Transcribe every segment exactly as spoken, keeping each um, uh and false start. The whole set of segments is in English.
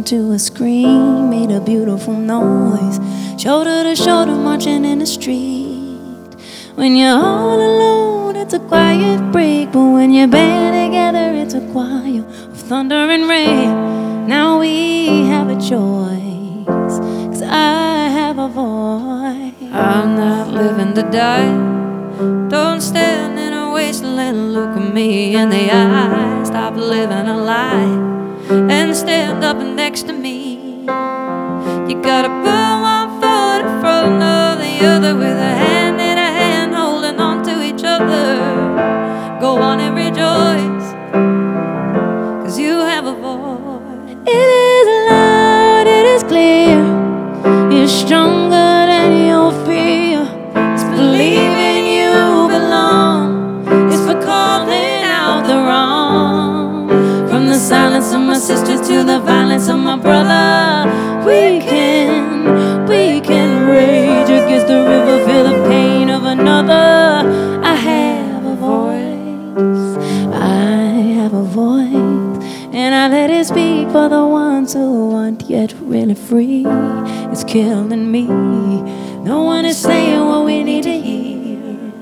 into a scream, made a beautiful noise, shoulder to shoulder marching in the street. When you're all alone, it's a quiet break, but when you're band together, it's a choir of thunder and rain. Now we have a choice, 'cause I have a voice. I'm not living to die. Don't stand in a wasteland, look at me in the eye. Stop living a lie and stand up next to me. You gotta put one foot in front of the other, with a hand in a hand holding on to each other. Go on and rejoice, 'cause you have a voice. It is loud, it is clear, it's stronger than your fear. It's believing you belong, it's for calling out the wrong. From the silence of my sisters to the violence of my brother, we can, we can rage against the river, feel the pain of another. I have a voice, I have a voice, and I let it speak for the ones who aren't yet really free. It's killing me, no one is saying what we need to hear.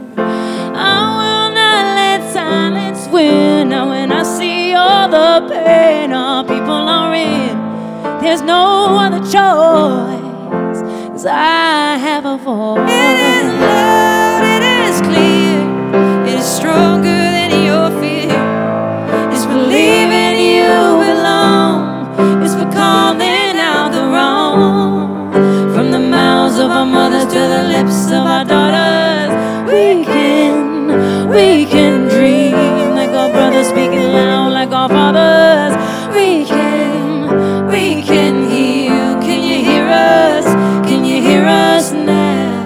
I will not let silence win. Now when I see all the pain our people are in, there's no other choice, 'cause I have a voice. It is loud, it is clear, it is stronger than your fear. It's believing you belong, it's for calling out the wrong. From the mouths of our mothers to the lips of our daughters, we can, we can dream like our brothers, speaking loud like our fathers. We can, we can heal. Can you hear us? Can you hear us now?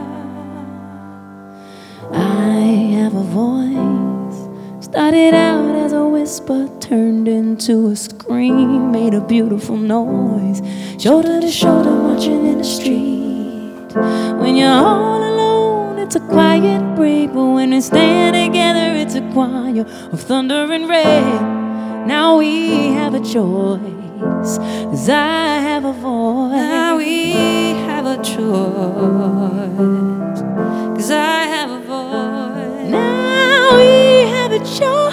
I have a voice, started out as a whisper, turned into a scream, made a beautiful noise, shoulder to shoulder marching in the street. When you're all alone, it's a quiet break, but when we stand together, it's a choir of thunder and rain. Now we have a choice, 'cause I have a voice. Now we have a choice, 'cause I have a voice. Now we have a choice.